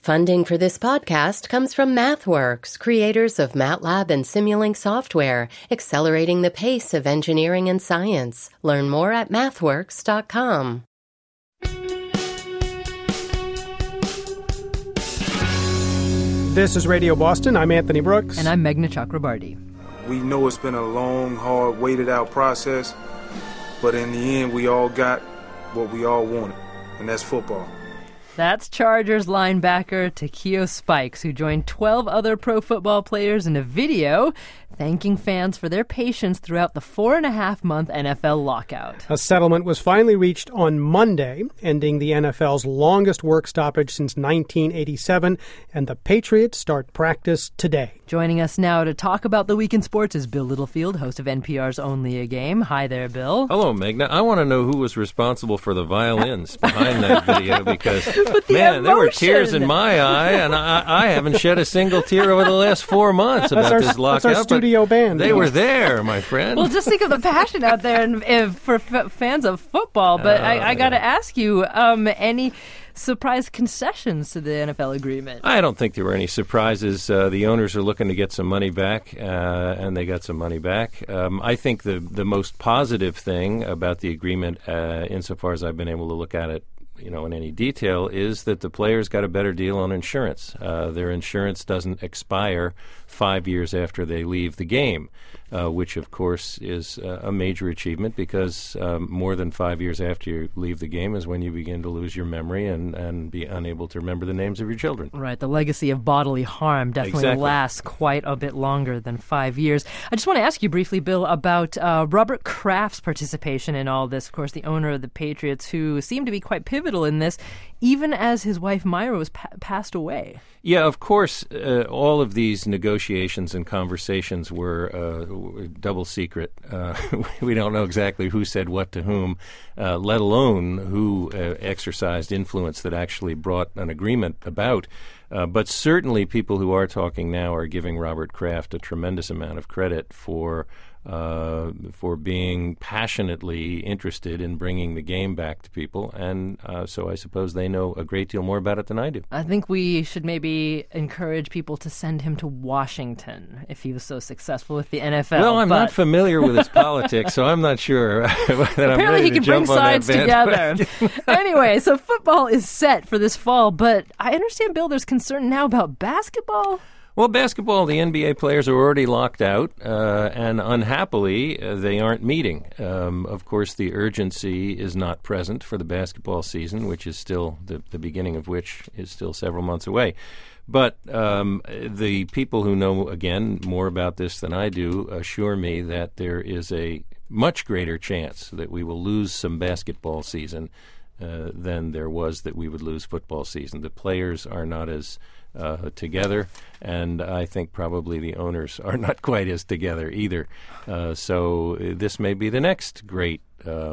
Funding for this podcast comes from MathWorks, creators of MATLAB and Simulink software, accelerating the pace of engineering and science. Learn more at mathworks.com. This is Radio Boston. I'm Anthony Brooks. And I'm Meghna Chakrabarty. We know it's been a long, hard, waited-out process, but in the end, we all got what we all wanted, and that's football. That's Chargers linebacker Takeo Spikes, who joined 12 other pro football players in a video thanking fans for their patience throughout the 4.5-month NFL lockout. A settlement was finally reached on Monday, ending the NFL's longest work stoppage since 1987, and the Patriots start practice today. Joining us now to talk about the week in sports is Bill Littlefield, host of NPR's Only a Game. Hi there, Bill. Hello, Meghna. I want to know who was responsible for the violins behind that video, because, man, there were tears in my eye, and I haven't shed a single tear over the last 4 months about this lockout. That's our studio band. They were there, my friend. Well, just think of the passion out there for fans of football. But I got to ask you, any surprise concessions to the NFL agreement? I don't think there were any surprises. The owners are looking to get some money back, and they got some money back. I think the most positive thing about the agreement, insofar as I've been able to look at it, in any detail, is that the players got a better deal on insurance. Their insurance doesn't expire 5 years after they leave the game, which, of course, is a major achievement, because more than 5 years after you leave the game is when you begin to lose your memory and be unable to remember the names of your children. Right. The legacy of bodily harm definitely lasts quite a bit longer than 5 years. I just want to ask you briefly, Bill, about Robert Kraft's participation in all this. Of course, the owner of the Patriots, who seemed to be quite pivotal in this, even as his wife Myra was passed away. Yeah, of course, all of these negotiations and conversations were double secret. We don't know exactly who said what to whom, let alone who exercised influence that actually brought an agreement about. But certainly people who are talking now are giving Robert Kraft a tremendous amount of credit for being passionately interested in bringing the game back to people, and so I suppose they know a great deal more about it than I do. I think we should maybe encourage people to send him to Washington if he was so successful with the NFL. Well, I'm not familiar with his politics, so I'm not sure that apparently I'm ready he to can bring jump on sides that together. Anyway, so football is set for this fall, but I understand, Bill, there's concern now about basketball. Well, basketball, the NBA players are already locked out, and unhappily, they aren't meeting. Of course, the urgency is not present for the basketball season, which is still, the beginning of which is still several months away. But the people who know, again, more about this than I do assure me that there is a much greater chance that we will lose some basketball season than there was that we would lose football season. The players are not as together, and I think probably the owners are not quite as together either. So this may be the next great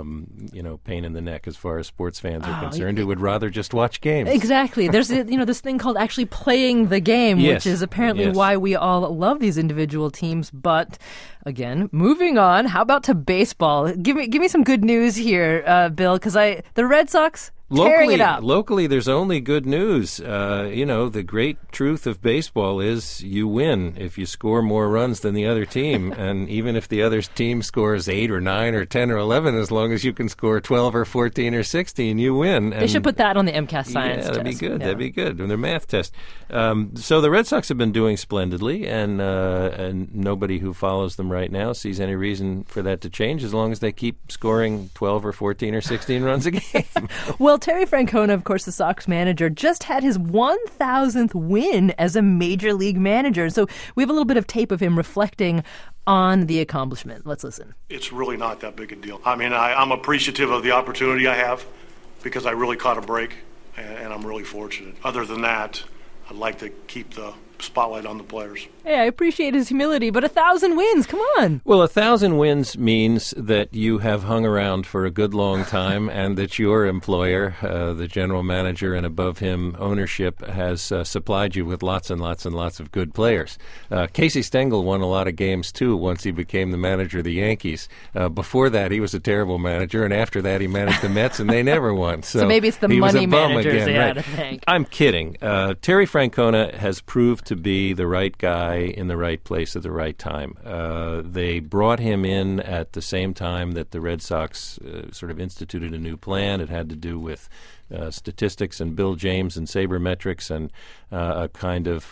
pain in the neck as far as sports fans are concerned, who would rather just watch games. Exactly. There's this thing called actually playing the game, yes. which is apparently why we all love these individual teams. But again, moving on, how about to baseball? Give me some good news here, Bill, because the Red Sox tearing it up. Locally, there's only good news. The great truth of baseball is you win if you score more runs than the other team. And even if the other team scores 8 or 9 or 10 or 11, as long as you can score 12 or 14 or 16, you win. They should put that on the MCAS science test. That'd be good. Yeah. That'd be good. On their math test. So the Red Sox have been doing splendidly, and nobody who follows them right now sees any reason for that to change, as long as they keep scoring 12 or 14 or 16 runs a game. Well, Terry Francona, of course, the Sox manager, just had his 1,000th win as a major league manager. So we have a little bit of tape of him reflecting on the accomplishment. Let's listen. It's really not that big a deal. I mean, I'm appreciative of the opportunity I have because I really caught a break, and I'm really fortunate. Other than that, I'd like to keep the spotlight on the players. Hey, I appreciate his humility, but 1,000 wins, come on. Well, 1,000 wins means that you have hung around for a good long time and that your employer, the general manager and above him ownership, has supplied you with lots and lots and lots of good players. Casey Stengel won a lot of games, too, once he became the manager of the Yankees. Before that, he was a terrible manager, and after that, he managed the Mets, and they never won. So maybe it's the money managers they had to thank. I'm kidding. Terry Francona has proved to be the right guy in the right place at the right time. They brought him in at the same time that the Red Sox sort of instituted a new plan. It had to do with statistics and Bill James and sabermetrics and a kind of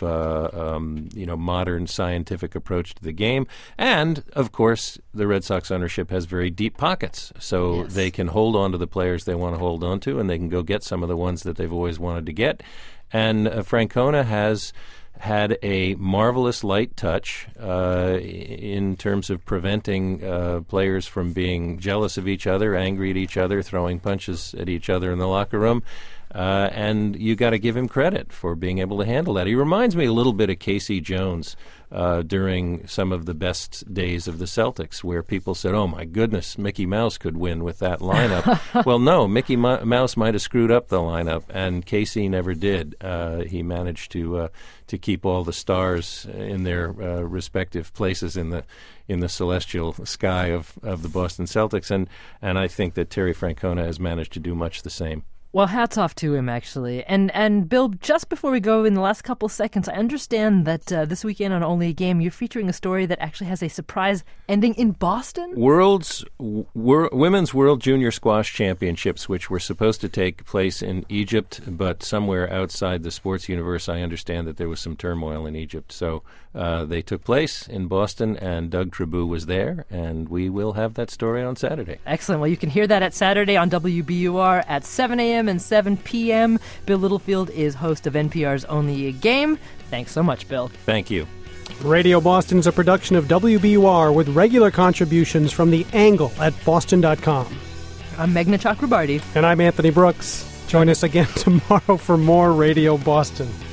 modern scientific approach to the game. And, of course, the Red Sox ownership has very deep pockets, so they can hold on to the players they want to hold on to, and they can go get some of the ones that they've always wanted to get. And Francona has had a marvelous light touch in terms of preventing players from being jealous of each other, angry at each other, throwing punches at each other in the locker room. And you got to give him credit for being able to handle that. He reminds me a little bit of Casey Jones during some of the best days of the Celtics, where people said, oh, my goodness, Mickey Mouse could win with that lineup. Well, no, Mickey Mouse might have screwed up the lineup, and Casey never did. He managed to keep all the stars in their respective places in the celestial sky of the Boston Celtics, and I think that Terry Francona has managed to do much the same. Well, hats off to him, actually. And Bill, just before we go, in the last couple seconds, I understand that this weekend on Only a Game, you're featuring a story that actually has a surprise ending in Boston? Women's World Junior Squash Championships, which were supposed to take place in Egypt, but somewhere outside the sports universe, I understand that there was some turmoil in Egypt. So they took place in Boston, and Doug Tribou was there, and we will have that story on Saturday. Excellent. Well, you can hear that at Saturday on WBUR at 7 a.m. and 7 p.m. Bill Littlefield is host of NPR's Only a Game. Thanks so much, Bill. Thank you. Radio Boston is a production of WBUR with regular contributions from The Angle at boston.com. I'm Meghna Chakrabarty. And I'm Anthony Brooks. Join us again tomorrow for more Radio Boston.